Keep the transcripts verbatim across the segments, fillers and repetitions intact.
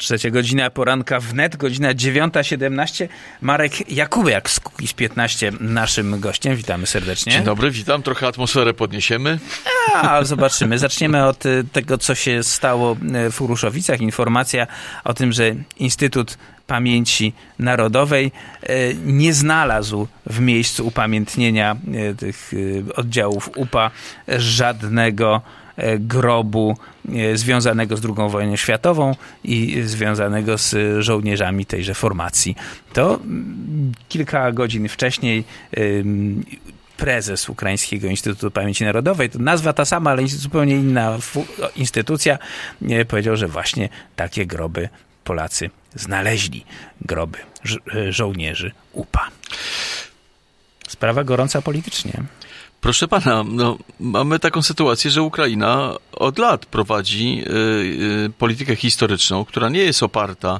Trzecia godzina poranka wnet, godzina dziewiąta siedemnaście. Marek Jakubiak z Kukiz piętnaście naszym gościem. Witamy serdecznie. Dzień dobry, witam. Trochę atmosferę podniesiemy. A, zobaczymy. Zaczniemy od tego, co się stało w Uruszowicach. Informacja o tym, że Instytut Pamięci Narodowej nie znalazł w miejscu upamiętnienia tych oddziałów U P A żadnego grobu związanego z drugą wojną światową i związanego z żołnierzami tejże formacji. To kilka godzin wcześniej prezes Ukraińskiego Instytutu Pamięci Narodowej, to nazwa ta sama, ale zupełnie inna instytucja, powiedział, że właśnie takie groby Polacy znaleźli. Groby żo- żołnierzy U P A. Sprawa gorąca politycznie. Proszę pana, no, mamy taką sytuację, że Ukraina od lat prowadzi y, y, politykę historyczną, która nie jest oparta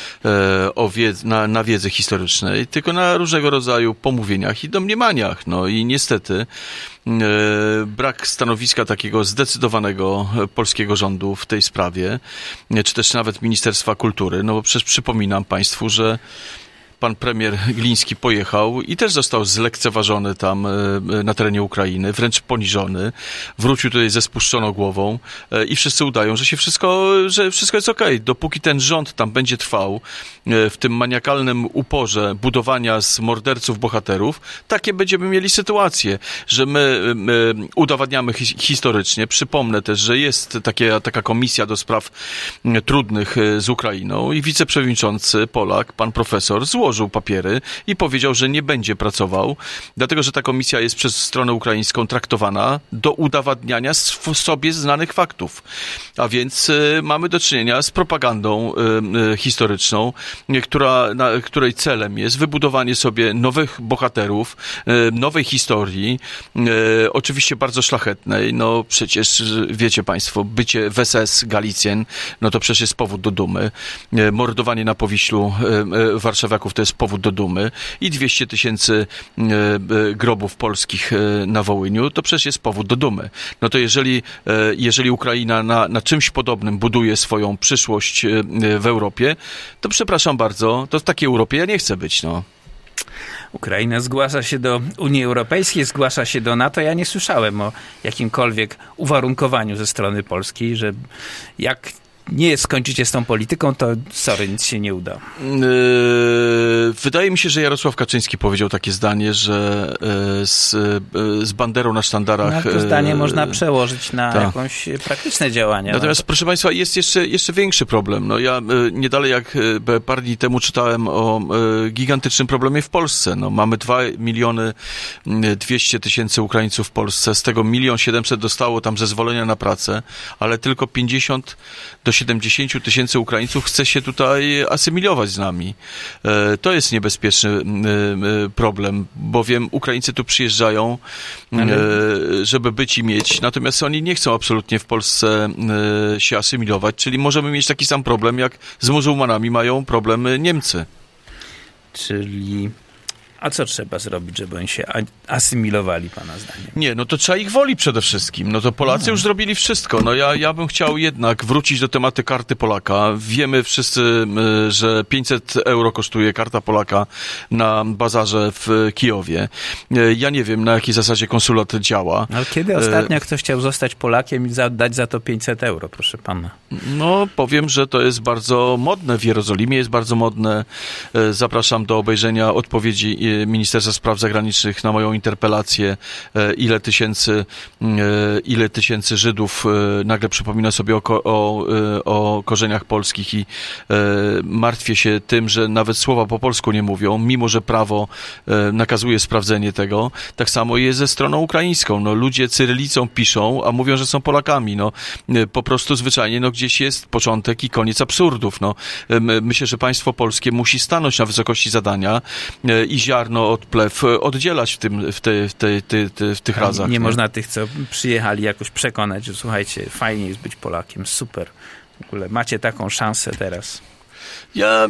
y, o wiedz, na, na wiedzy historycznej, tylko na różnego rodzaju pomówieniach i domniemaniach. No i niestety y, brak stanowiska takiego zdecydowanego polskiego rządu w tej sprawie, czy też nawet Ministerstwa Kultury, no bo przecież przypominam państwu, że pan premier Gliński pojechał i też został zlekceważony tam na terenie Ukrainy, wręcz poniżony. Wrócił tutaj ze spuszczoną głową i wszyscy udają, że się wszystko, że wszystko jest okej. Dopóki ten rząd tam będzie trwał w tym maniakalnym uporze budowania z morderców bohaterów, takie będziemy mieli sytuacje, że my, my udowadniamy hi- historycznie. Przypomnę też, że jest takie, taka komisja do spraw trudnych z Ukrainą i wiceprzewodniczący Polak, pan profesor, złożył papiery i powiedział, że nie będzie pracował, dlatego że ta komisja jest przez stronę ukraińską traktowana do udowadniania sobie znanych faktów. A więc y, mamy do czynienia z propagandą y, y, historyczną, y, która, na, której celem jest wybudowanie sobie nowych bohaterów, y, nowej historii, y, oczywiście bardzo szlachetnej. No przecież wiecie państwo, bycie w S S Galicjen, no to przecież jest powód do dumy. Y, mordowanie na Powiślu y, y, warszawiaków to jest powód do dumy i dwieście tysięcy grobów polskich na Wołyniu, to przecież jest powód do dumy. No to jeżeli, jeżeli Ukraina na, na czymś podobnym buduje swoją przyszłość w Europie, to przepraszam bardzo, to w takiej Europie ja nie chcę być, no. Ukraina zgłasza się do Unii Europejskiej, zgłasza się do NATO. Ja nie słyszałem o jakimkolwiek uwarunkowaniu ze strony polskiej, że jak nie skończycie z tą polityką, to sorry, nic się nie uda. Wydaje mi się, że Jarosław Kaczyński powiedział takie zdanie, że z, z banderą na sztandarach... No, to zdanie można przełożyć na ta. jakąś praktyczne działania. Natomiast, no. proszę państwa, jest jeszcze, jeszcze większy problem. No, ja nie dalej jak parę dni temu czytałem o gigantycznym problemie w Polsce. No, mamy dwa miliony dwieście tysięcy Ukraińców w Polsce, z tego milion siedemset dostało tam zezwolenia na pracę, ale tylko pięćdziesiąt do siedemdziesięciu tysięcy Ukraińców chce się tutaj asymilować z nami. To jest niebezpieczny problem, bowiem Ukraińcy tu przyjeżdżają, ale... żeby być i mieć, natomiast oni nie chcą absolutnie w Polsce się asymilować, czyli możemy mieć taki sam problem, jak z muzułmanami mają problem Niemcy. Czyli... A co trzeba zrobić, żeby oni się asymilowali, pana zdaniem? Nie, no to trzeba ich woli przede wszystkim. No to Polacy no. już zrobili wszystko. No ja, ja bym chciał jednak wrócić do tematu karty Polaka. Wiemy wszyscy, że pięćset euro kosztuje karta Polaka na bazarze w Kijowie. Ja nie wiem, na jakiej zasadzie konsulat działa. Ale kiedy ostatnio ktoś chciał zostać Polakiem i dać za to pięćset euro, proszę pana? No, powiem, że to jest bardzo modne w Jerozolimie, jest bardzo modne. Zapraszam do obejrzenia odpowiedzi Ministerstwa Spraw Zagranicznych na moją interpelację, ile tysięcy, ile tysięcy Żydów nagle przypomina sobie o, o, o korzeniach polskich i martwię się tym, że nawet słowa po polsku nie mówią, mimo że prawo nakazuje sprawdzenie tego. Tak samo jest ze stroną ukraińską. No, ludzie cyrylicą piszą, a mówią, że są Polakami. No, po prostu zwyczajnie no, gdzieś jest początek i koniec absurdów. No, myślę, że państwo polskie musi stanąć na wysokości zadania i ziarno od plew oddzielać w, tym, w, te, w, te, te, te, w tych nie razach. Nie, nie można tych, co przyjechali, jakoś przekonać, że słuchajcie, fajnie jest być Polakiem, super. W ogóle macie taką szansę teraz. Ja,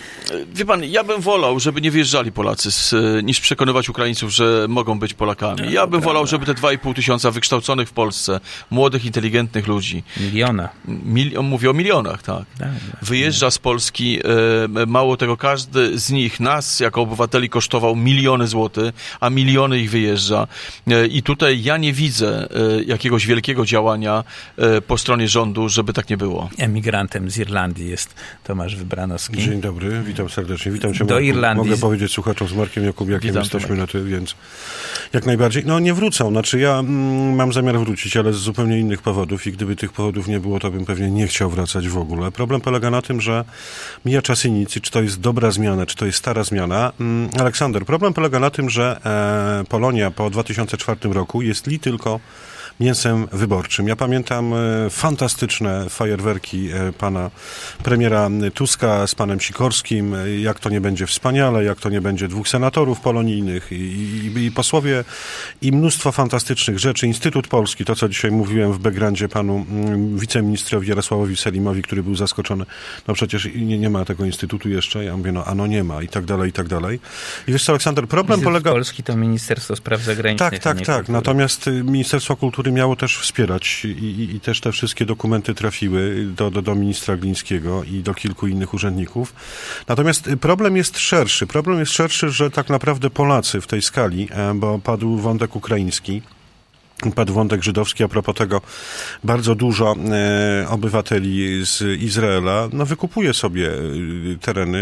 wie pan, ja bym wolał, żeby nie wyjeżdżali Polacy, z, niż przekonywać Ukraińców, że mogą być Polakami. Ja bym wolał, żeby te dwa i pół tysiąca wykształconych w Polsce, młodych, inteligentnych ludzi. Miliona. Mil, on mówi o milionach, tak. Wyjeżdża z Polski, mało tego, każdy z nich, nas jako obywateli kosztował miliony złotych, a miliony ich wyjeżdża. I tutaj ja nie widzę jakiegoś wielkiego działania po stronie rządu, żeby tak nie było. Emigrantem z Irlandii jest Tomasz Wybranowski. Dzień dobry, witam serdecznie. Witam cię, Do Marku. Irlandii. Mogę powiedzieć słuchaczom z Markiem Jakubiakiem, Witam, jesteśmy Tomek. na ty, więc jak najbardziej. No nie wrócą, znaczy ja mm, mam zamiar wrócić, ale z zupełnie innych powodów i gdyby tych powodów nie było, to bym pewnie nie chciał wracać w ogóle. Problem polega na tym, że mija czas i nic, i czy to jest dobra zmiana, czy to jest stara zmiana. Mm, Aleksander, problem polega na tym, że e, Polonia po dwa tysiące czwartym roku jest li tylko mięsem wyborczym. Ja pamiętam e, fantastyczne fajerwerki e, pana premiera Tuska z panem Sikorskim, e, jak to nie będzie wspaniale, jak to nie będzie dwóch senatorów polonijnych i, i, i posłowie i mnóstwo fantastycznych rzeczy. Instytut Polski, to co dzisiaj mówiłem w backgroundzie panu mm, wiceministrowi Jarosławowi Selimowi, który był zaskoczony, no przecież nie, nie ma tego instytutu jeszcze. Ja mówię, no a no nie ma i tak dalej, i tak dalej. I wiesz co, Aleksander, problem Instytut polega... Polski to Ministerstwo Spraw Zagranicznych. Tak, tak, tak. Natomiast y, Ministerstwo Kultury miało też wspierać i, i, i też te wszystkie dokumenty trafiły do, do, do ministra Glińskiego i do kilku innych urzędników. Natomiast y, problem jest szerszy. Problem jest szerszy, że tak naprawdę Polacy w tej skali, e, bo padł wątek ukraiński, padł wątek żydowski, a propos tego bardzo dużo e, obywateli z Izraela no, wykupuje sobie e, tereny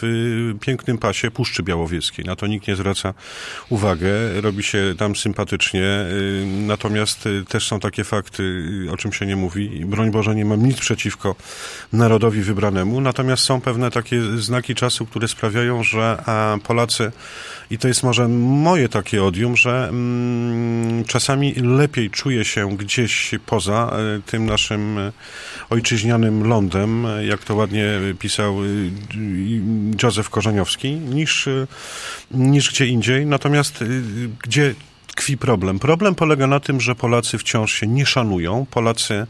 w pięknym pasie Puszczy Białowieskiej. Na to nikt nie zwraca uwagę, robi się tam sympatycznie, e, natomiast e, też są takie fakty, o czym się nie mówi. I broń Boże, nie mam nic przeciwko narodowi wybranemu, natomiast są pewne takie znaki czasu, które sprawiają, że a, Polacy, i to jest może moje takie odium, że mm, czasami lepiej czuje się gdzieś poza e, tym naszym e, ojczyźnianym lądem, e, jak to ładnie pisał e, Józef Korzeniowski, niż, e, niż gdzie indziej. Natomiast e, gdzie tkwi problem? Problem polega na tym, że Polacy wciąż się nie szanują. Polacy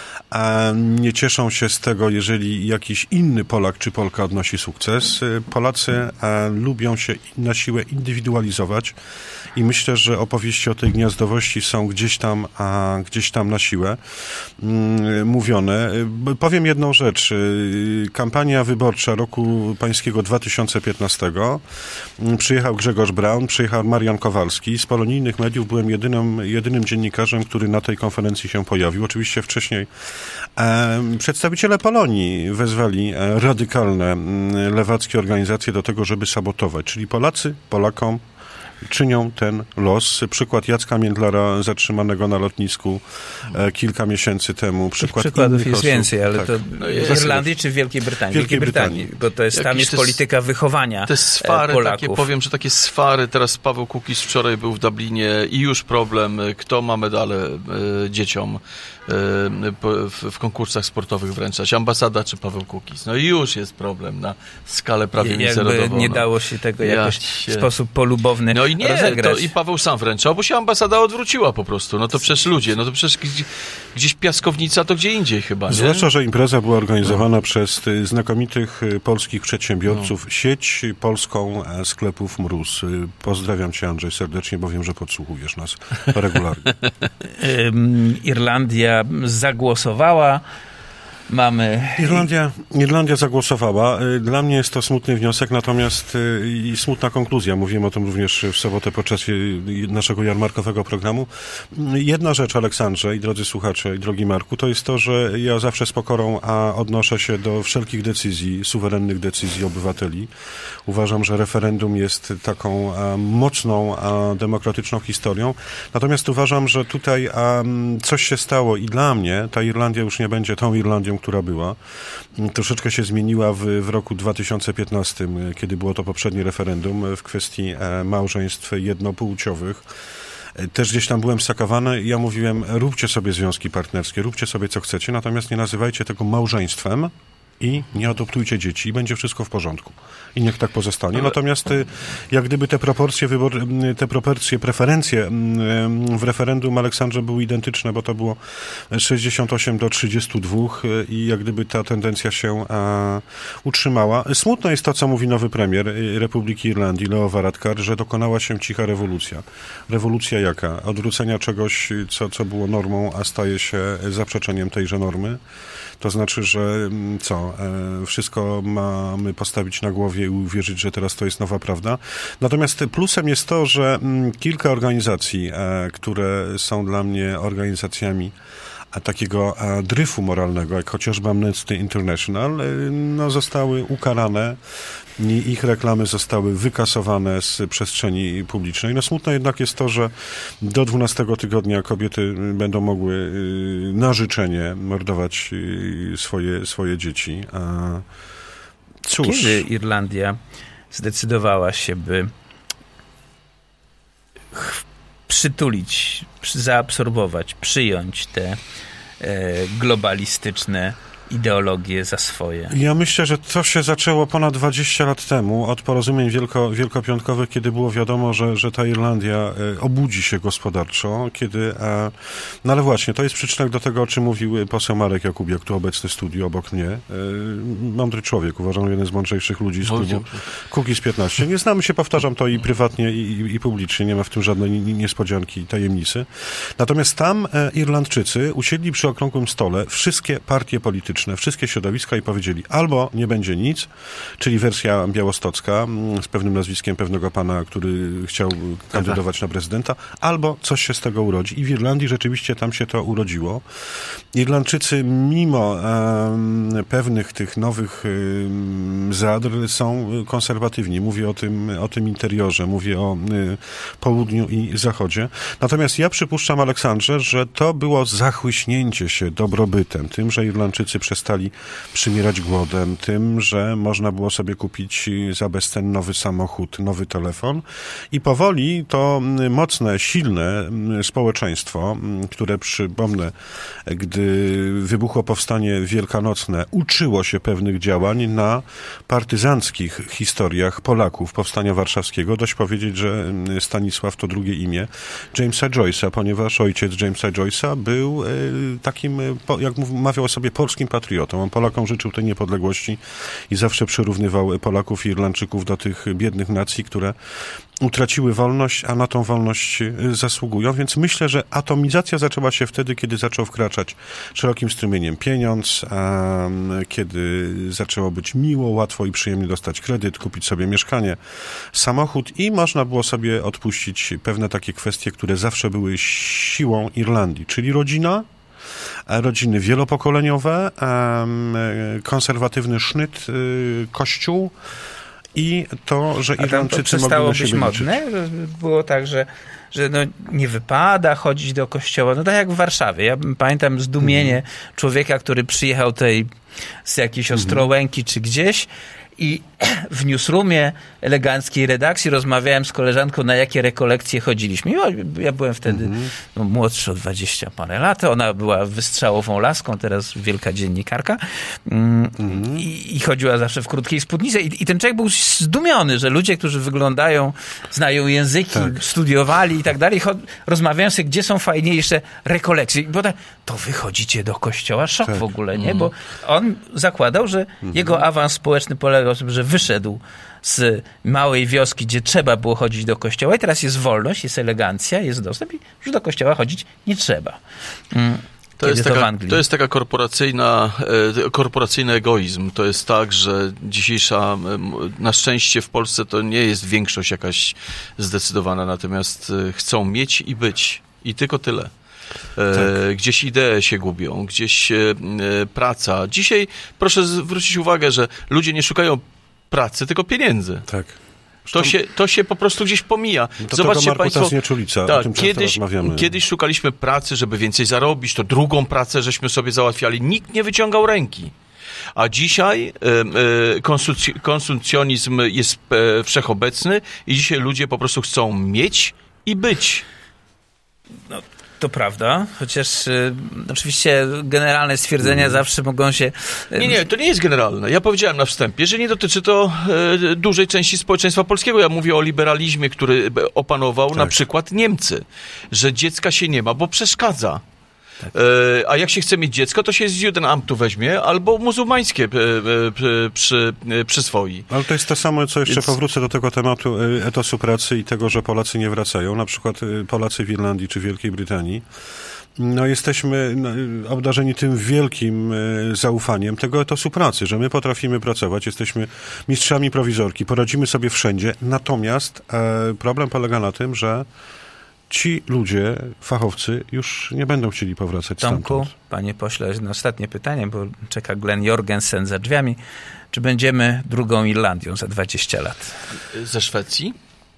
a nie cieszą się z tego, jeżeli jakiś inny Polak czy Polka odnosi sukces. Polacy a, lubią się na siłę indywidualizować i myślę, że opowieści o tej gniazdowości są gdzieś tam, a, gdzieś tam na siłę mm, mówione. Powiem jedną rzecz. Kampania wyborcza roku pańskiego dwa tysiące piętnastego. Przyjechał Grzegorz Braun, przyjechał Marian Kowalski. Z polonijnych mediów byłem jedynym, jedynym dziennikarzem, który na tej konferencji się pojawił. Oczywiście wcześniej E, przedstawiciele Polonii wezwali e, radykalne m, lewackie organizacje do tego, żeby sabotować. Czyli Polacy Polakom czynią ten los. Przykład Jacka Międlara zatrzymanego na lotnisku e, kilka miesięcy temu. Przykład Tych przykładów jest osób. więcej, ale tak. to No w Irlandii czy w Wielkiej Brytanii? W Wielkiej Brytanii, Brytanii. bo to jest, tam Jakiś jest to jest- polityka wychowania Te swary, Polaków. takie, powiem, że takie swary, teraz Paweł Kukiz wczoraj był w Dublinie i już problem, kto ma medale e, dzieciom e, po, w, w konkursach sportowych wręczać, ambasada czy Paweł Kukiz. No i już jest problem na skalę prawie Jakby międzynarodową. nie no. dało się tego Ja jakoś cię- w sposób polubowny No i nie, rozegrać. to i Paweł sam wręczał, bo się ambasada odwróciła po prostu. No to przecież ludzie, no to przecież gdzieś, gdzieś piaskownica to gdzie indziej chyba, nie? Zwłaszcza, że impreza była organizowana no. przez y, znakomitych y, polskich przedsiębiorców, no. sieć polską e, sklepów Mróz. Y, Pozdrawiam cię, Andrzej, serdecznie, bo wiem, że podsłuchujesz nas regularnie. Ym, Irlandia zagłosowała. Mamy... Irlandia, Irlandia zagłosowała. Y, Dla mnie jest to smutny wniosek, natomiast y, i smutna konkluzja. Mówiłem o tym również w sobotę podczas y, naszego jarmarkowego programu. Y, Jedna rzecz, Aleksandrze i drodzy słuchacze i drogi Marku, to jest to, że ja zawsze z pokorą a odnoszę się do wszelkich decyzji, suwerennych decyzji obywateli. Uważam, że referendum jest taką a, mocną, a, demokratyczną historią. Natomiast uważam, że tutaj a, coś się stało i dla mnie ta Irlandia już nie będzie tą Irlandią, która była. Troszeczkę się zmieniła w, w roku dwa tysiące piętnastym, kiedy było to poprzednie referendum w kwestii e, małżeństw jednopłciowych. E, Też gdzieś tam byłem sakowany i ja mówiłem, róbcie sobie związki partnerskie, róbcie sobie co chcecie, natomiast nie nazywajcie tego małżeństwem, i nie adoptujcie dzieci i będzie wszystko w porządku. I niech tak pozostanie. Natomiast jak gdyby te proporcje, wybor, te proporcje, preferencje w referendum Aleksandrze były identyczne, bo to było sześćdziesiąt osiem do trzydziestu dwóch i jak gdyby ta tendencja się a, utrzymała. Smutne jest to, co mówi nowy premier Republiki Irlandii, Leo Varadkar, że dokonała się cicha rewolucja. Rewolucja jaka? Odwrócenia czegoś, co, co było normą, a staje się zaprzeczeniem tejże normy. To znaczy, że co, wszystko mamy postawić na głowie i uwierzyć, że teraz to jest nowa prawda. Natomiast plusem jest to, że kilka organizacji, które są dla mnie organizacjami takiego dryfu moralnego, jak chociażby Amnesty International, no, zostały ukarane i ich reklamy zostały wykasowane z przestrzeni publicznej. No smutne jednak jest to, że do dwunastego tygodnia kobiety będą mogły na życzenie mordować swoje, swoje dzieci. A cóż. Kiedy Irlandia zdecydowała się, by przytulić, zaabsorbować, przyjąć te e, globalistyczne ideologię za swoje? Ja myślę, że to się zaczęło ponad dwadzieścia lat temu, od porozumień wielko, wielkopiątkowych, kiedy było wiadomo, że, że ta Irlandia e, obudzi się gospodarczo, kiedy... E, no ale właśnie, to jest przyczynek do tego, o czym mówił poseł Marek Jakubiak, tu obecny w studiu obok mnie. E, mądry człowiek, uważam, jeden z mądrzejszych ludzi z klubu Kukiz piętnaście. Nie znamy się, powtarzam to i prywatnie, i, i, i publicznie, nie ma w tym żadnej niespodzianki i tajemnicy. Natomiast tam e, Irlandczycy usiedli przy okrągłym stole wszystkie partie polityczne, wszystkie środowiska i powiedzieli, albo nie będzie nic, czyli wersja białostocka z pewnym nazwiskiem pewnego pana, który chciał kandydować na prezydenta, albo coś się z tego urodzi. I w Irlandii rzeczywiście tam się to urodziło. Irlandczycy mimo um, pewnych tych nowych um, zadr są konserwatywni. Mówię o tym, o tym interiorze, mówię o y, południu i zachodzie. Natomiast ja przypuszczam, Aleksandrze, że to było zachłyśnięcie się dobrobytem, tym, że Irlandczycy przestali przymierać głodem, tym, że można było sobie kupić za bezcen nowy samochód, nowy telefon i powoli to mocne, silne społeczeństwo, które przypomnę, gdy wybuchło powstanie wielkanocne, uczyło się pewnych działań na partyzanckich historiach Polaków powstania warszawskiego. Dość powiedzieć, że Stanisław to drugie imię Jamesa Joyce'a, ponieważ ojciec Jamesa Joyce'a był takim, jak mawiał sobie, polskim patriotą. On Polakom życzył tej niepodległości i zawsze przyrównywał Polaków i Irlandczyków do tych biednych nacji, które utraciły wolność, a na tą wolność zasługują. Więc myślę, że atomizacja zaczęła się wtedy, kiedy zaczął wkraczać szerokim strumieniem pieniądz, a kiedy zaczęło być miło, łatwo i przyjemnie dostać kredyt, kupić sobie mieszkanie, samochód i można było sobie odpuścić pewne takie kwestie, które zawsze były siłą Irlandii, czyli rodzina, rodziny wielopokoleniowe, konserwatywny sznyt, kościół i to, że Irlandczycy mogli na siebie być modne? Było tak, że, że no nie wypada chodzić do kościoła. No tak jak w Warszawie. Ja pamiętam zdumienie mhm. człowieka, który przyjechał tutaj z jakiejś Ostrołęki mhm. czy gdzieś i w newsroomie eleganckiej redakcji rozmawiałem z koleżanką, na jakie rekolekcje chodziliśmy. Ja byłem wtedy mm-hmm. no, młodszy o dwadzieścia parę lat. Ona była wystrzałową laską, teraz wielka dziennikarka. Mm-hmm. I, I chodziła zawsze w krótkiej spódnicy. I, I ten człowiek był zdumiony, że ludzie, którzy wyglądają, znają języki, tak. studiowali i tak dalej, rozmawiają sobie, gdzie są fajniejsze rekolekcje. Bo tak, to wy chodzicie do kościoła? Szok tak. w ogóle, nie? Mm-hmm. Bo on zakładał, że mm-hmm. jego awans społeczny polegał na tym, że wyszedł z małej wioski, gdzie trzeba było chodzić do kościoła i teraz jest wolność, jest elegancja, jest dostęp i już do kościoła chodzić nie trzeba. Mm. To jest, taka, to jest taka korporacyjna, korporacyjny egoizm. To jest tak, że dzisiejsza, na szczęście w Polsce to nie jest większość jakaś zdecydowana, natomiast chcą mieć i być. I tylko tyle. Tak. Gdzieś idee się gubią, gdzieś praca. Dzisiaj proszę zwrócić uwagę, że ludzie nie szukają pracy, tylko pieniędzy. Tak. To się, to się po prostu gdzieś pomija. To Zobaczcie Państwo, tak, o tym kiedyś, kiedyś szukaliśmy pracy, żeby więcej zarobić, to drugą pracę żeśmy sobie załatwiali. Nikt nie wyciągał ręki. A dzisiaj e, konsumpc- konsumpcjonizm jest e, wszechobecny i dzisiaj ludzie po prostu chcą mieć i być. No, To prawda, chociaż y, oczywiście generalne stwierdzenia mm. zawsze mogą się... Y... Nie, nie, to nie jest generalne. Ja powiedziałem na wstępie, że nie dotyczy to y, dużej części społeczeństwa polskiego. Ja mówię o liberalizmie, który opanował tak. na przykład Niemcy, że dziecka się nie ma, bo przeszkadza. Tak. E, a jak się chce mieć dziecko, to się z Jugendamtu weźmie, albo muzułmańskie e, e, przy, e, przyswoi. Ale to jest to samo, co jeszcze Więc... powrócę do tego tematu etosu pracy i tego, że Polacy nie wracają. Na przykład Polacy w Irlandii czy Wielkiej Brytanii. No jesteśmy obdarzeni tym wielkim zaufaniem tego etosu pracy, że my potrafimy pracować, jesteśmy mistrzami prowizorki, poradzimy sobie wszędzie. Natomiast e, problem polega na tym, że ci ludzie, fachowcy, już nie będą chcieli powracać Tomku, stamtąd. Panie pośle, no ostatnie pytanie, bo czeka Glenn Jorgensen za drzwiami. Czy będziemy drugą Irlandią za dwadzieścia lat? Ze Szwecji?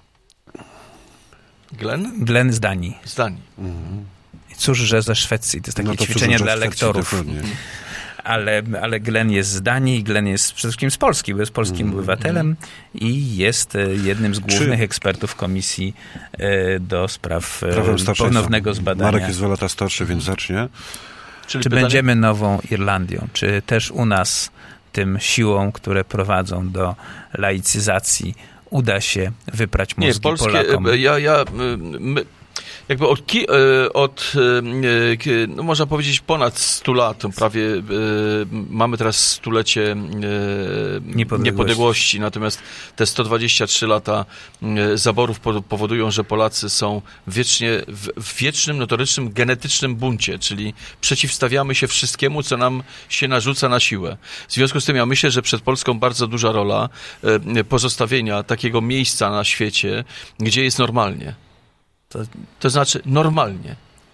Glenn? Glenn z Danii. Z Danii. Mhm. Cóż, że ze Szwecji. To jest takie no to ćwiczenie cóż, dla Szwecji, lektorów. Ale, ale Glenn jest z Danii, Glenn jest przede wszystkim z Polski, bo jest polskim mm. obywatelem i jest jednym z głównych Czy... ekspertów komisji do spraw ponownego zbadania. Marek jest dwa lata starszy, więc zacznie. Czyli Czy pytanie... będziemy nową Irlandią? Czy też u nas tym siłą, które prowadzą do laicyzacji, uda się wyprać mózgi Nie, polskie, Polakom? Ja, ja, my... Jakby od, ki, od no można powiedzieć, ponad stu lat, prawie mamy teraz stulecie niepodległości. niepodległości, natomiast te sto dwadzieścia trzy lata zaborów powodują, że Polacy są wiecznie, w wiecznym, notorycznym, genetycznym buncie, czyli przeciwstawiamy się wszystkiemu, co nam się narzuca na siłę. W związku z tym ja myślę, że przed Polską bardzo duża rola pozostawienia takiego miejsca na świecie, gdzie jest normalnie. To, to znaczy normalnie.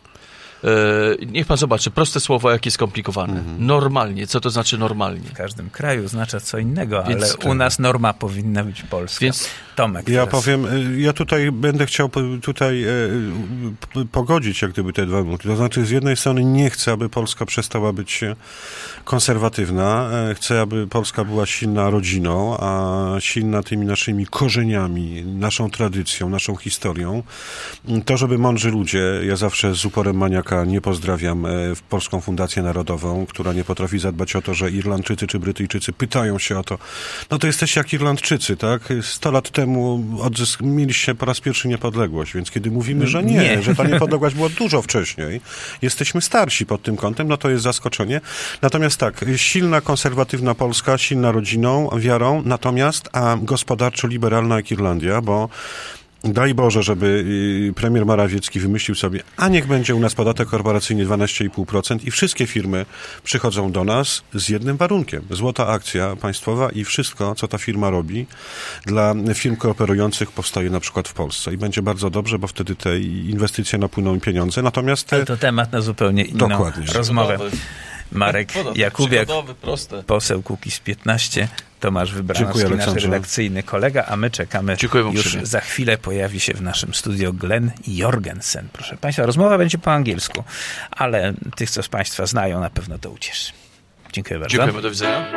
E, niech pan zobaczy, proste słowo, jakie skomplikowane. Mm-hmm. Normalnie. Co to znaczy normalnie? W każdym kraju oznacza co innego, Więc, ale u nas norma powinna być polska. Więc Tomek. Ja teraz. powiem, ja tutaj będę chciał tutaj e, pogodzić jak gdyby te dwa punkty. To znaczy z jednej strony nie chcę, aby Polska przestała być konserwatywna. E, chcę, aby Polska była silna rodziną, a silna tymi naszymi korzeniami, naszą tradycją, naszą historią. To, żeby mądrzy ludzie, ja zawsze z uporem maniaka nie pozdrawiam w Polską Fundację Narodową, która nie potrafi zadbać o to, że Irlandczycy czy Brytyjczycy pytają się o to. No to jesteście jak Irlandczycy, tak? Sto lat temu odzysk- mieliście po raz pierwszy niepodległość, więc kiedy mówimy, że nie, nie, że ta niepodległość była dużo wcześniej, jesteśmy starsi pod tym kątem, no to jest zaskoczenie. Natomiast tak, silna, konserwatywna Polska, silna rodziną, wiarą, natomiast a gospodarczo liberalna jak Irlandia, bo daj Boże, żeby premier Morawiecki wymyślił sobie, a niech będzie u nas podatek korporacyjny dwanaście i pół procent i wszystkie firmy przychodzą do nas z jednym warunkiem. Złota akcja państwowa i wszystko, co ta firma robi dla firm kooperujących powstaje na przykład w Polsce. I będzie bardzo dobrze, bo wtedy te inwestycje napłyną pieniądze. Natomiast te... Ale to temat na zupełnie inną Dokładnie. rozmowę. Marek Jakubiak, poseł Kukiz piętnaście, Tomasz Wybranowski, nasz redakcyjny kolega, a my czekamy. Dziękuję już uprzejmie. Za chwilę pojawi się w naszym studio Glenn Jorgensen. Proszę Państwa, rozmowa będzie po angielsku, ale tych, co z Państwa znają, na pewno to ucieszy. Dziękuję bardzo. Dziękujemy, do widzenia.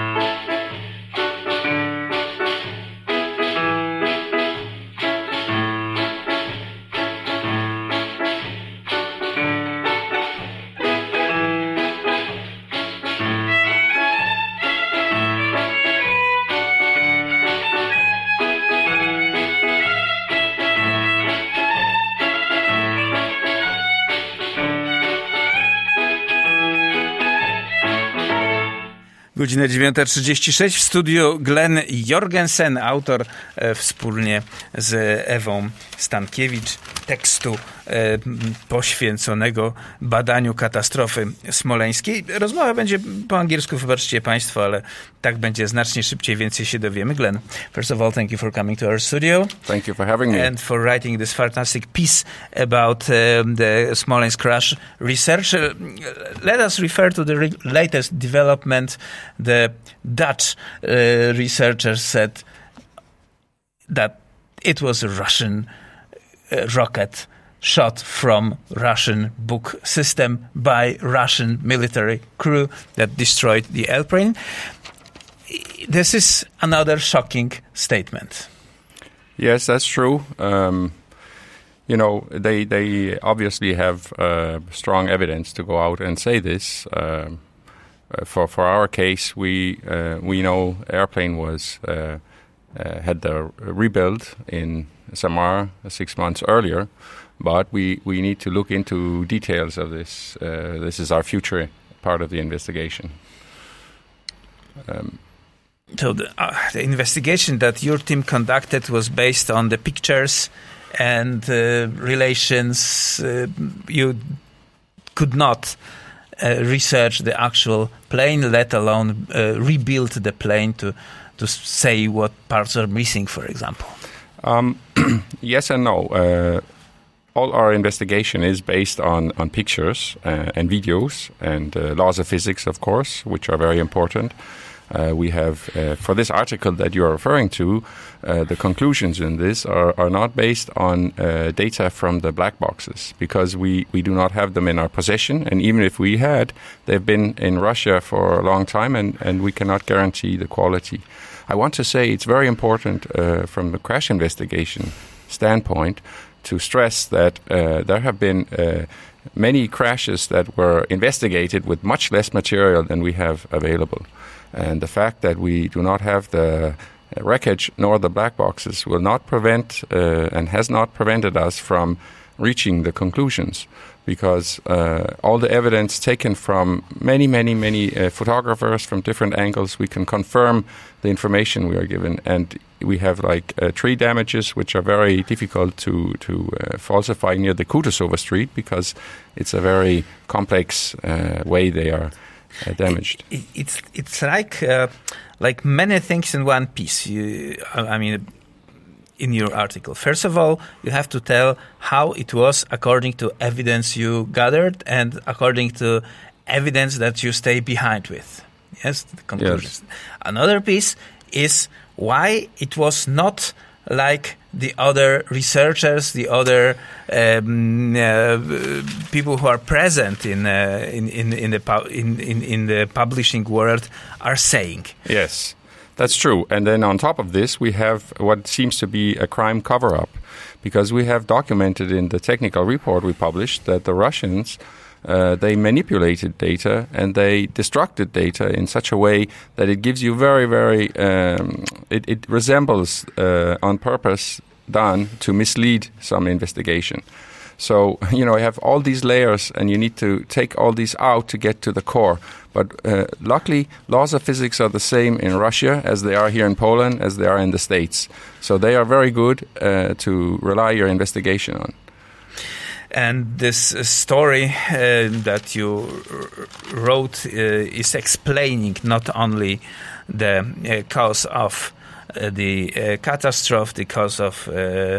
Godzina dziewiąta trzydzieści sześć, w studiu Glenn Jorgensen, autor e, wspólnie z Ewą Stankiewicz tekstu e, poświęconego badaniu katastrofy smoleńskiej. Rozmowa będzie po angielsku, wybaczcie Państwo, ale tak będzie znacznie szybciej, więcej się dowiemy. Glenn, first of all, thank you for coming to our studio. Thank you for having me. And for writing this fantastic piece about uh, the Smolensk crash research. Uh, let us refer to the re- latest development. The Dutch uh, researchers said that it was a Russian uh, rocket shot from Russian Buk system by Russian military crew that destroyed the airplane. This is another shocking statement. Yes, that's true. Um, you know, they they obviously have uh, strong evidence to go out and say this. Uh, for for our case, we uh, we know airplane was uh, uh, had the rebuild in Samar six months earlier, but we, we need to look into details of this. Uh, this is our future part of the investigation. Um, So the, uh, the investigation that your team conducted was based on the pictures and uh, relations. Uh, you could not uh, research the actual plane, let alone uh, rebuild the plane to to say what parts are missing, for example. Um, yes and no. Uh, all our investigation is based on, on pictures uh, and videos and uh, laws of physics, of course, which are very important. Uh, we have, uh, for this article that you are referring to, uh, the conclusions in this are, are not based on uh, data from the black boxes, because we, we do not have them in our possession. And even if we had, they've been in Russia for a long time, and, and we cannot guarantee the quality. I want to say it's very important uh, from the crash investigation standpoint to stress that uh, there have been uh, many crashes that were investigated with much less material than we have available. And the fact that we do not have the wreckage nor the black boxes will not prevent uh, and has not prevented us from reaching the conclusions, because uh, all the evidence taken from many, many, many uh, photographers from different angles, we can confirm the information we are given. And we have like uh, tree damages, which are very difficult to, to uh, falsify near the Kutuzova Street, because it's a very complex uh, way they are Uh, damaged. It, it, it's it's like uh, like many things in one piece. You, I mean, in your article, first of all, you have to tell how it was according to evidence you gathered and according to evidence that you stay behind with. Yes, the conclusions. Yes. Another piece is why it was not like the other researchers, the other um, uh, people who are present in uh, in in in the pu- in, in in the publishing world are saying. Yes, that's true. And then on top of this, we have what seems to be a crime cover-up, because we have documented in the technical report we published that the Russians Uh, they manipulated data and they destructed data in such a way that it gives you very, very, um, it, it resembles uh, on purpose done to mislead some investigation. So, you know, you have all these layers and you need to take all these out to get to the core. But uh, luckily, laws of physics are the same in Russia as they are here in Poland, as they are in the States. So they are very good uh, to rely your investigation on. And this uh, story uh, that you r- wrote uh, is explaining not only the uh, cause of uh, the uh, catastrophe, the cause of uh,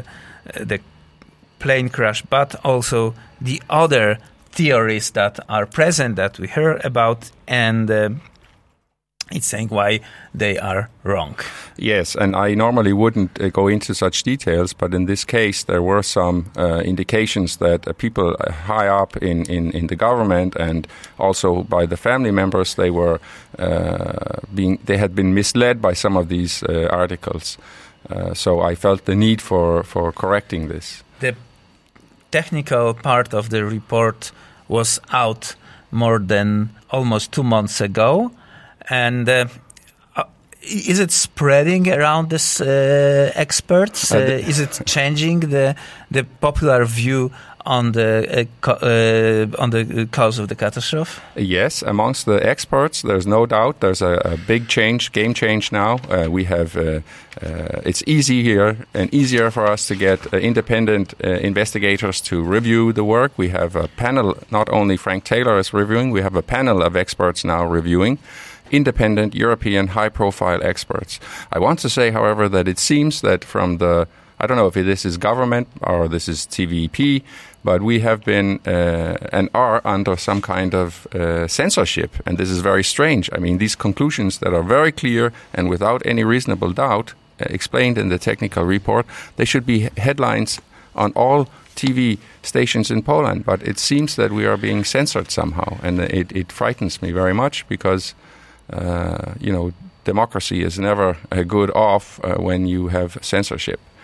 the plane crash, but also the other theories that are present that we heard about, and uh, it's saying why they are wrong. Yes, and I normally wouldn't uh, go into such details, but in this case there were some uh, indications that uh, people high up in, in, in the government and also by the family members, they were uh, being they had been misled by some of these uh, articles. Uh, so I felt the need for, for correcting this. The technical part of the report was out more than almost two months ago. And uh, uh, is it spreading around this uh, experts? Uh, is it changing the the popular view on the uh, co- uh, on the cause of the catastrophe? Yes, amongst the experts, there's no doubt there's a, a big change, game change now. Uh, we have uh, uh, it's easy here and easier for us to get uh, independent uh, investigators to review the work. We have a panel. Not only Frank Taylor is reviewing, we have a panel of experts now reviewing. Independent European high-profile experts. I want to say, however, that it seems that from the, I don't know if this is government or this is T V P, but we have been uh, and are under some kind of uh, censorship, and this is very strange. I mean, these conclusions that are very clear and without any reasonable doubt uh, explained in the technical report, they should be headlines on all T V stations in Poland, but it seems that we are being censored somehow, and it, it frightens me very much because Uh, you know, democracy is never uh, good off uh, when you have censorship.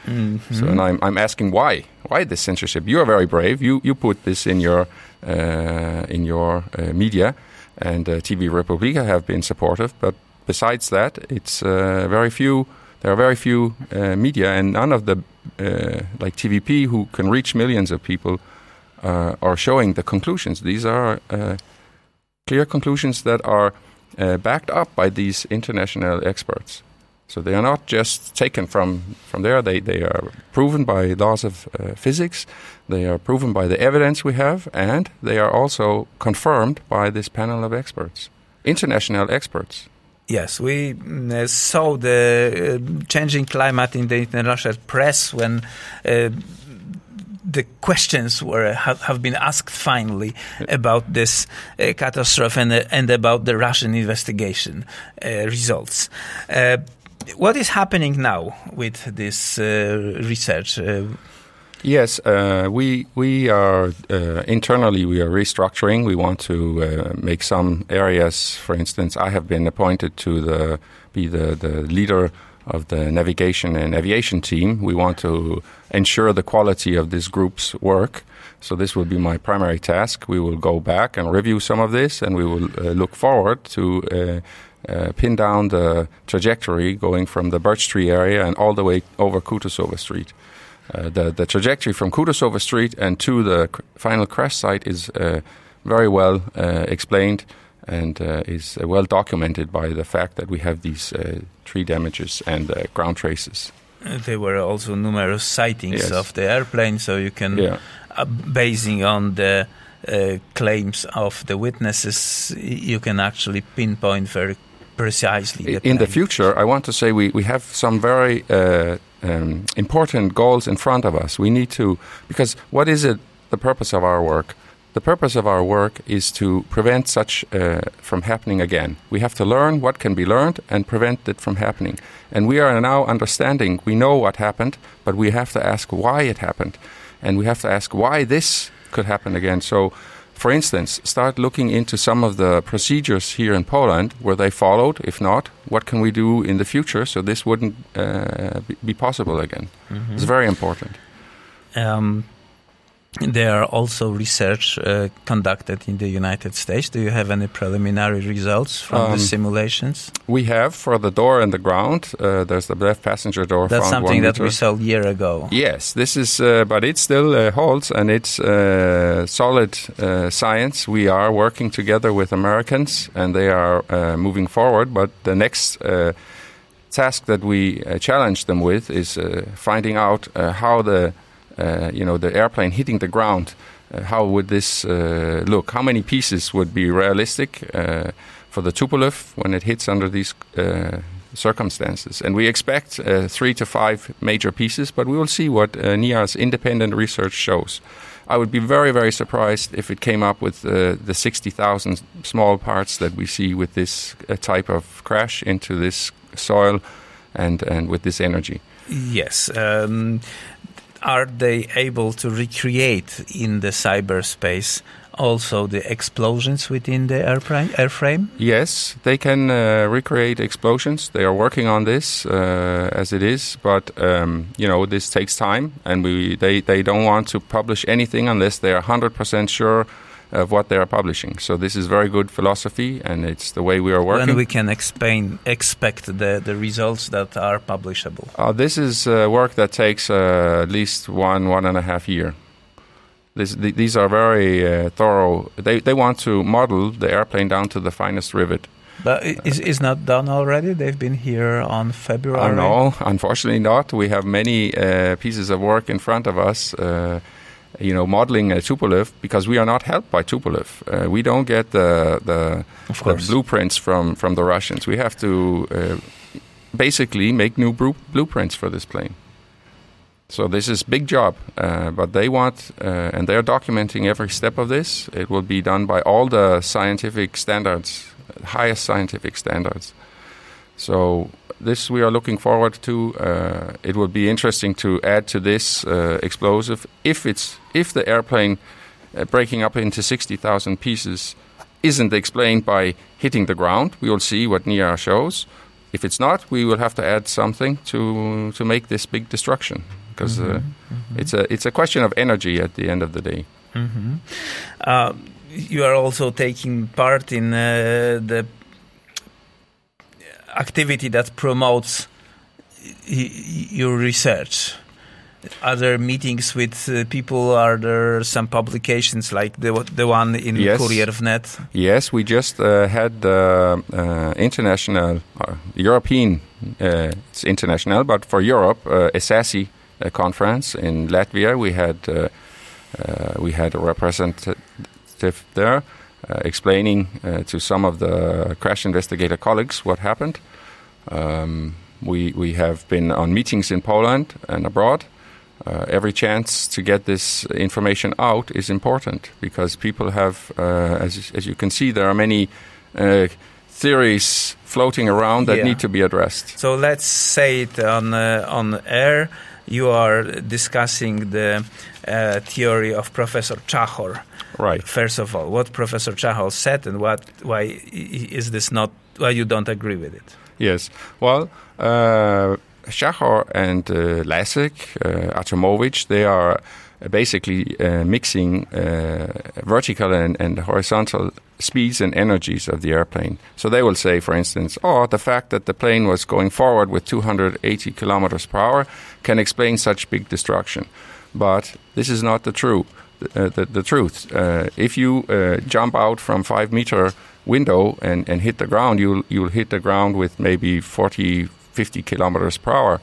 Mm-hmm. So, and I'm I'm asking why why this censorship? You are very brave. You you put this in your uh, in your uh, media, and uh, T V Republika have been supportive. But besides that, it's uh, very few. There are very few uh, media, and none of the uh, like T V P who can reach millions of people uh, are showing the conclusions. These are uh, clear conclusions that are uh, backed up by these international experts. So they are not just taken from, from there. They they are proven by laws of uh, physics. They are proven by the evidence we have, and they are also confirmed by this panel of experts, international experts. Yes, we uh, saw the uh, changing climate in the international press when uh, the questions were have, have been asked finally about this uh, catastrophe and, uh, and about the Russian investigation uh, results. Uh, what is happening now with this uh, research? Uh, Yes, uh, we we are uh, internally we are restructuring. We want to uh, make some areas. For instance, I have been appointed to the be the, the leader of the navigation and aviation team. We want to ensure the quality of this group's work. So this will be my primary task. We will go back and review some of this, and we will uh, look forward to uh, uh, pin down the trajectory going from the Birch Tree area and all the way over Kutuzova Street. Uh, the, the trajectory from Kutuzova Street and to the cr- final crash site is uh, very well uh, explained and uh, is uh, well documented by the fact that we have these uh, tree damages and uh, ground traces. There were also numerous sightings Yes. of the airplane, so you can, Yeah. uh, basing on the uh, claims of the witnesses, you can actually pinpoint very precisely the In the plane. future, I want to say we, we have some very uh, um, important goals in front of us. We need to, because what is it, the purpose of our work? The purpose of our work is to prevent such uh, from happening again. We have to learn what can be learned and prevent it from happening. And we are now understanding, we know what happened, but we have to ask why it happened. And we have to ask why this could happen again. So, for instance, start looking into some of the procedures here in Poland. Were they followed? If not, what can we do in the future so this wouldn't uh, be possible again? Mm-hmm. It's very important. Um, there are also research uh, conducted in the United States. Do you have any preliminary results from Um, the simulations? We have for the door and the ground. Uh, there's the left passenger door. That's found something one that we meter. saw a year ago. Yes, this is, uh, but it still uh, holds, and it's uh, solid uh, science. We are working together with Americans, and they are uh, moving forward. But the next uh, task that we uh, challenge them with is uh, finding out uh, how the, uh, you know, the airplane hitting the ground. Uh, how would this uh, look? How many pieces would be realistic uh, for the Tupolev when it hits under these uh, circumstances? And we expect uh, three to five major pieces, but we will see what uh, N I A R's independent research shows. I would be very, very surprised if it came up with uh, the sixty thousand small parts that we see with this uh, type of crash into this soil and, and with this energy. Yes. Um, are they able to recreate in the cyberspace also the explosions within the airplane, airframe? Yes, they can uh, recreate explosions. They are working on this uh, as it is, but um, you know, this takes time, and we they, they don't want to publish anything unless they are one hundred percent sure of what they are publishing. So this is very good philosophy, and it's the way we are working. When we can explain, expect the, the results that are publishable? Uh, this is uh, work that takes uh, at least one, one and a half year. This, th- these are very uh, thorough. They they want to model the airplane down to the finest rivet. But is is not done already? They've been here on February? Uh, no, unfortunately not. We have many uh, pieces of work in front of us, uh, you know, modeling a Tupolev, because we are not helped by Tupolev. Uh, we don't get the, the, the blueprints from, from the Russians. We have to uh, basically make new bru- blueprints for this plane. So this is a big job, uh, but they want, uh, and they're documenting every step of this. It will be done by all the scientific standards, highest scientific standards. So this we are looking forward to. Uh, it will be interesting to add to this uh, explosive if it's if the airplane uh, breaking up into sixty thousand pieces isn't explained by hitting the ground. We will see what N I A R shows. if it's not, we will have to add something to to make this big destruction, because mm-hmm. uh, mm-hmm. it's a it's a question of energy at the end of the day. Mm-hmm. Uh, you are also taking part in uh, the activity that promotes y- your research. Are there meetings with uh, people? Are there some publications like the the one in yes. Kurier dot net? Yes, we just uh, had the uh, international, uh, European, uh, it's international, but for Europe, uh, ESASI uh, conference in Latvia. We had uh, uh, we had a representative there uh, explaining uh, to some of the crash investigator colleagues what happened. Um, we we have been on meetings in Poland and abroad. Uh, every chance to get this information out is important, because people have, uh, as, as you can see, there are many uh, theories floating around that yeah. need to be addressed. So let's say it on uh, on air. You are discussing the uh, theory of Professor Czachor. Right. First of all, what Professor Czachor said, and what why is this not? Why you don't agree with it? Yes. Well. Uh, Czachor and uh, Lasek, uh, Atomovich, they are basically uh, mixing uh, vertical and, and horizontal speeds and energies of the airplane. So they will say, for instance, oh, the fact that the plane was going forward with two hundred eighty kilometers per hour can explain such big destruction. But this is not the truth. Uh, the, the truth. Uh, if you uh, jump out from five meter window and, and hit the ground, you'll you'll hit the ground with maybe forty, fifty kilometers per hour.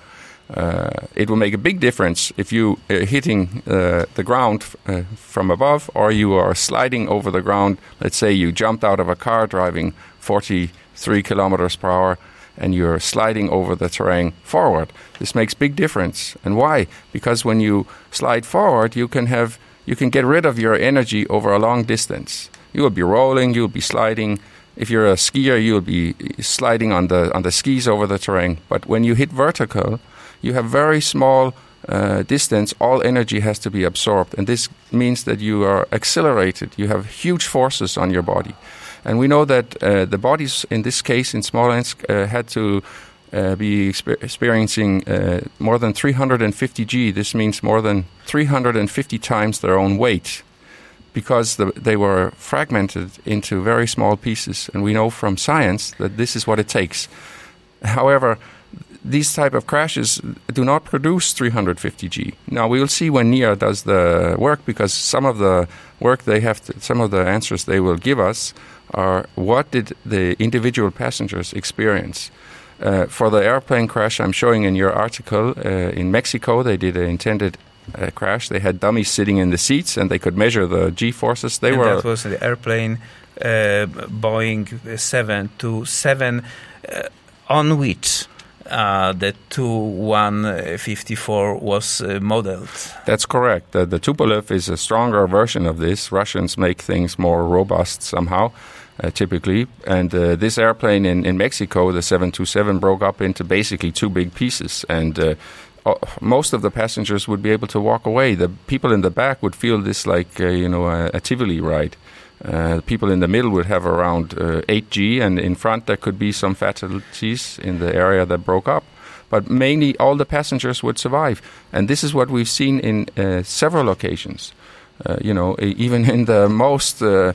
Uh, it will make a big difference if you are hitting uh, the ground uh, from above, or you are sliding over the ground. Let's say you jumped out of a car driving forty-three kilometers per hour and you're sliding over the terrain forward. This makes big difference. And why? Because when you slide forward, you can have you can get rid of your energy over a long distance. You will be rolling, you'll be sliding. If you're a skier, you'll be sliding on the on the skis over the terrain. But when you hit vertical, you have very small uh, distance. All energy has to be absorbed. And this means that you are accelerated. You have huge forces on your body. And we know that uh, the bodies, in this case, in Smolensk, uh, had to uh, be exper- experiencing uh, more than three hundred fifty G. This means more than three hundred fifty times their own weight, because the, they were fragmented into very small pieces. And we know from science that this is what it takes. However, these type of crashes do not produce three hundred fifty G. Now, we will see when N I A does the work, because some of the work they have to, some of the answers they will give us are what did the individual passengers experience. Uh, for the airplane crash I'm showing in your article, uh, in Mexico, they did an intended uh, crash. They had dummies sitting in the seats, and they could measure the G-forces. They and were that was the airplane uh, Boeing seven twenty-seven, uh, on which Uh, the Tu-one fifty-four was uh, modeled. That's correct. Uh, the Tupolev is a stronger version of this. Russians make things more robust somehow, uh, typically. And uh, this airplane in, in Mexico, the seven twenty-seven, broke up into basically two big pieces. And uh, uh, most of the passengers would be able to walk away. The people in the back would feel this like, uh, you know, a, a Tivoli ride. Uh, people in the middle would have around uh, eight G, and in front there could be some fatalities in the area that broke up. But mainly all the passengers would survive. And this is what we've seen in uh, several occasions. Uh, you know, even in the most, uh,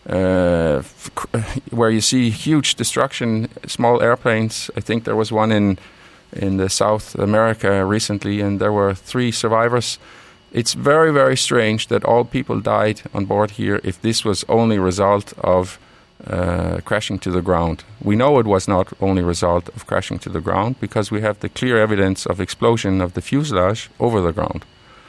uh, where you see huge destruction, small airplanes. I think there was one in, in the South America recently, and there were three survivors. It's very, very strange that all people died on board here if this was only a result of uh, crashing to the ground. We know it was not only a result of crashing to the ground, because we have the clear evidence of explosion of the fuselage over the ground.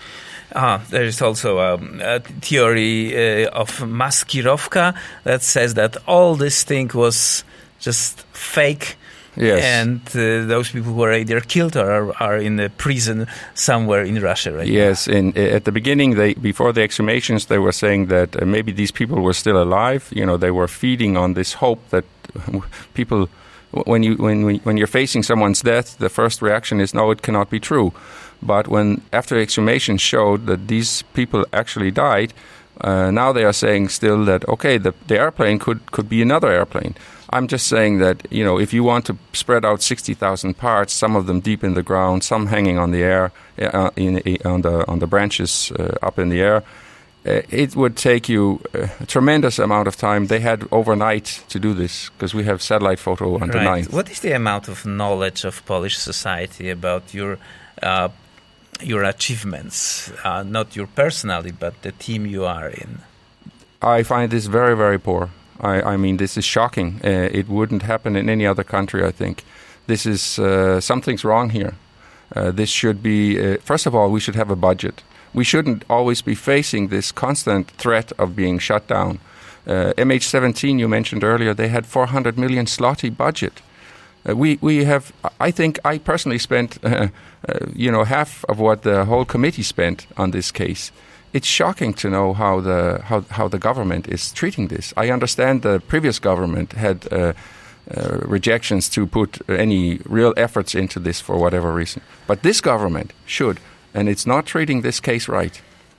Ah, there is also a, a theory uh, of maskirovka that says that all this thing was just fake. Yes. And uh, those people who are either killed or are, are in a prison somewhere in Russia right yes, now. Yes, and at the beginning, they before the exhumations, they were saying that uh, maybe these people were still alive. You know, they were feeding on this hope that people, when you when when you're facing someone's death, the first reaction is no, it cannot be true. But when after exhumation showed that these people actually died, uh, now they are saying still that okay, the the airplane could could be another airplane. I'm just saying that, you know, if you want to spread out sixty thousand parts, some of them deep in the ground, some hanging on the air, uh, in, in, on the on the branches uh, up in the air, uh, it would take you a tremendous amount of time. They had overnight to do this because we have satellite photo on the Right. ninth. What is the amount of knowledge of Polish society about your uh, your achievements? Uh, not your personally, but the team you are in. I find this very, very poor. I, I mean, this is shocking. Uh, it wouldn't happen in any other country, I think. This is, uh, something's wrong here. Uh, this should be, uh, first of all, we should have a budget. We shouldn't always be facing this constant threat of being shut down. Uh, M H seventeen, you mentioned earlier, they had four hundred million zloty budget. Uh, we, we have, I think, I personally spent, uh, uh, you know, half of what the whole committee spent on this case. It's shocking to know how the how, how the government is treating this. I understand the previous government had uh, uh, rejections to put any real efforts into this for whatever reason. But this government should, and it's not treating this case right.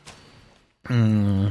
Mm.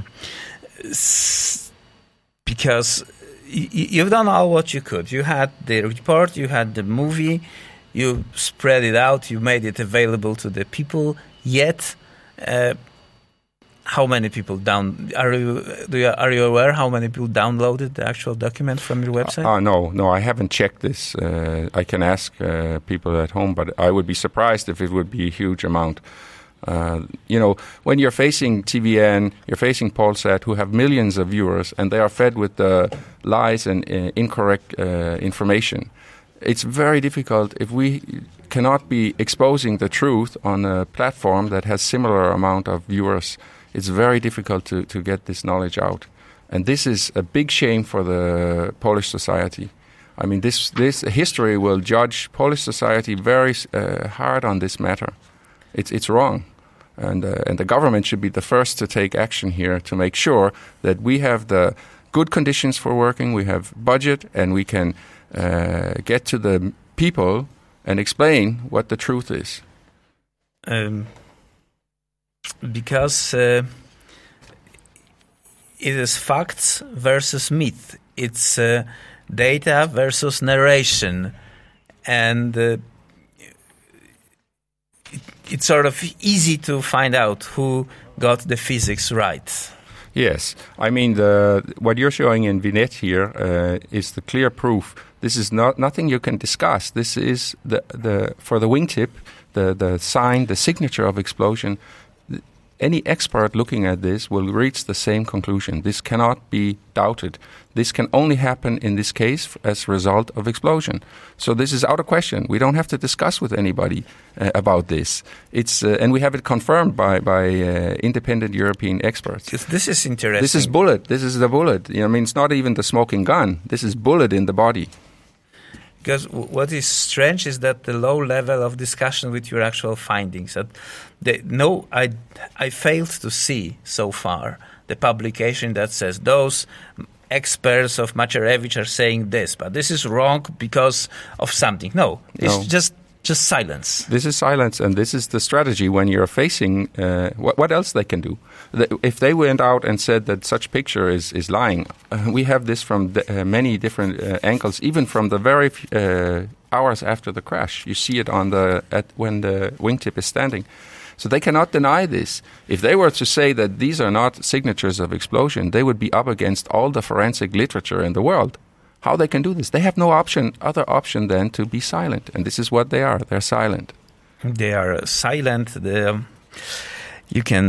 S- because y- you've done all what you could. You had the report, you had the movie, you spread it out, you made it available to the people, yet... Uh, How many people down are you? Do you are you aware how many people downloaded the actual document from your website? Uh, uh, no, no, I haven't checked this. Uh, I can ask uh, people at home, but I would be surprised if it would be a huge amount. Uh, you know, when you're facing T V N, you're facing Polsat, who have millions of viewers, and they are fed with the lies and uh, incorrect uh, information. It's very difficult if we cannot be exposing the truth on a platform that has similar amount of viewers. It's very difficult to, to get this knowledge out. And this is a big shame for the Polish society. I mean, this, this history will judge Polish society very uh, hard on this matter. It's, it's wrong. And, uh, and the government should be the first to take action here to make sure that we have the good conditions for working, we have budget, and we can uh, get to the people and explain what the truth is. Um. Because uh, it is facts versus myth. It's uh, data versus narration. And uh, it, it's sort of easy to find out who got the physics right. Yes. I mean, the, what you're showing in Vignette here uh, is the clear proof. This is not nothing you can discuss. This is, the, the for the wingtip, the, the sign, the signature of explosion. Any expert looking at this will reach the same conclusion. This cannot be doubted. This can only happen in this case as a result of explosion. So this is out of question. We don't have to discuss with anybody uh, about this. It's uh, and we have it confirmed by by uh, independent European experts. This is interesting. This is bullet. This is the bullet. You know, I mean, it's not even the smoking gun. This is bullet in the body. Because what is strange is that the low level of discussion with your actual findings. That they, no, I, I failed to see so far the publication that says those experts of Macierewicz are saying this, but this is wrong because of something. No, it's no. just just silence. This is silence, and this is the strategy when you're facing uh, what, what else they can do. The, if they went out and said that such picture is, is lying, uh, we have this from the, uh, many different uh, angles, even from the very uh, hours after the crash. You see it on the at when the wingtip is standing. So they cannot deny this. If they were to say that these are not signatures of explosion, they would be up against all the forensic literature in the world. How they can do this? They have no option, other option than to be silent. And this is what they are. They're silent. They are silent. The, um, you can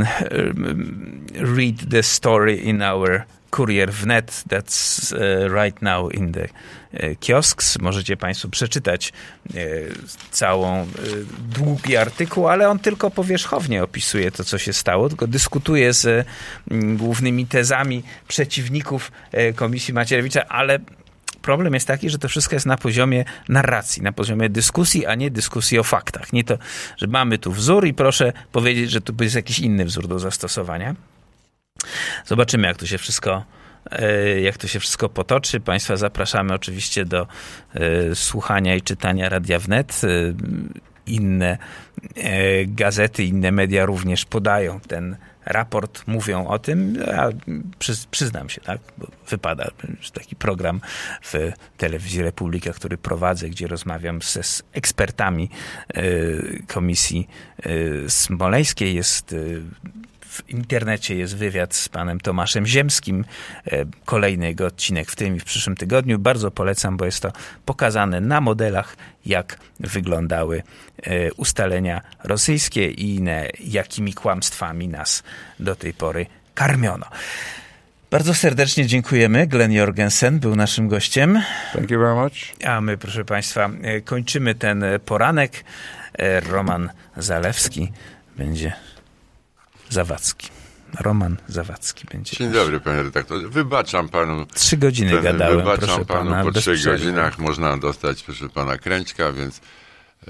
uh, read the story in our Kurier Wnet that's uh, right now in the uh, kiosks. Możecie Państwo przeczytać uh, całą uh, długi artykuł, ale on tylko powierzchownie opisuje to, co się stało, tylko dyskutuje z um, głównymi tezami przeciwników uh, Komisji Macierewicza, ale problem jest taki, że to wszystko jest na poziomie narracji, na poziomie dyskusji, a nie dyskusji o faktach. Nie to, że mamy tu wzór i proszę powiedzieć, że tu jest jakiś inny wzór do zastosowania. Zobaczymy, jak to się wszystko, jak to się wszystko potoczy. Państwa zapraszamy oczywiście do słuchania i czytania Radia Wnet. Inne gazety, inne media również podają ten raport mówią o tym, a przyznam się, tak, bo wypada taki program w Telewizji Republika, który prowadzę, gdzie rozmawiam ze, z ekspertami Komisji Smoleńskiej. Jest w internecie jest wywiad z panem Tomaszem Ziemskim. Kolejny jego odcinek w tym i w przyszłym tygodniu. Bardzo polecam, bo jest to pokazane na modelach, jak wyglądały ustalenia rosyjskie i jakimi kłamstwami nas do tej pory karmiono. Bardzo serdecznie dziękujemy. Glenn Jorgensen był naszym gościem. Thank you very much. A my, proszę państwa, kończymy ten poranek. Roman Zalewski będzie Zawadzki. Roman Zawadzki będzie. Dzień dobry, panie redaktorze. Wybaczam panu. Trzy godziny ten, gadałem, wybaczam proszę panu, pana. po trzech godzinach można dostać, proszę pana, kręćka, więc yy,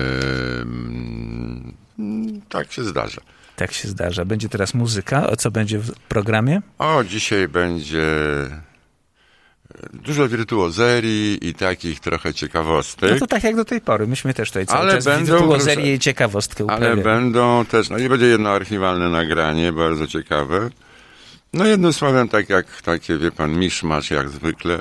tak się zdarza. Tak się zdarza. Będzie teraz muzyka. O co będzie w programie? O, dzisiaj będzie dużo wirtuozerii i takich trochę ciekawostek. No to tak jak do tej pory. Myśmy też tutaj cały ale czas będą, wirtuozerię i ciekawostkę uprawiali. Ale będą też, no i będzie jedno archiwalne nagranie, bardzo ciekawe. No jednym słowem, tak jak takie, wie pan, miszmasz jak zwykle.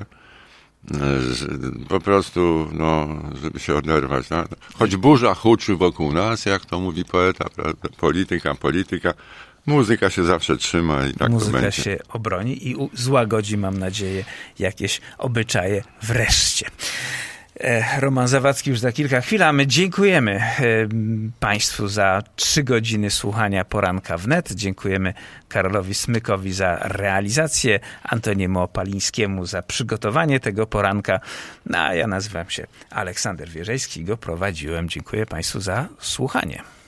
Po prostu, no, żeby się oderwać. No. Choć burza huczy wokół nas, jak to mówi poeta, prawda? Polityka, polityka. Muzyka się zawsze trzyma i tak Muzyka to będzie. się obroni i złagodzi, mam nadzieję, jakieś obyczaje wreszcie. Roman Zawadzki już za kilka chwil, a my dziękujemy Państwu za trzy godziny słuchania Poranka Wnet. Dziękujemy Karolowi Smykowi za realizację, Antoniemu Opalińskiemu za przygotowanie tego poranka. No, a ja nazywam się Aleksander Wierzejski, go prowadziłem. Dziękuję Państwu za słuchanie.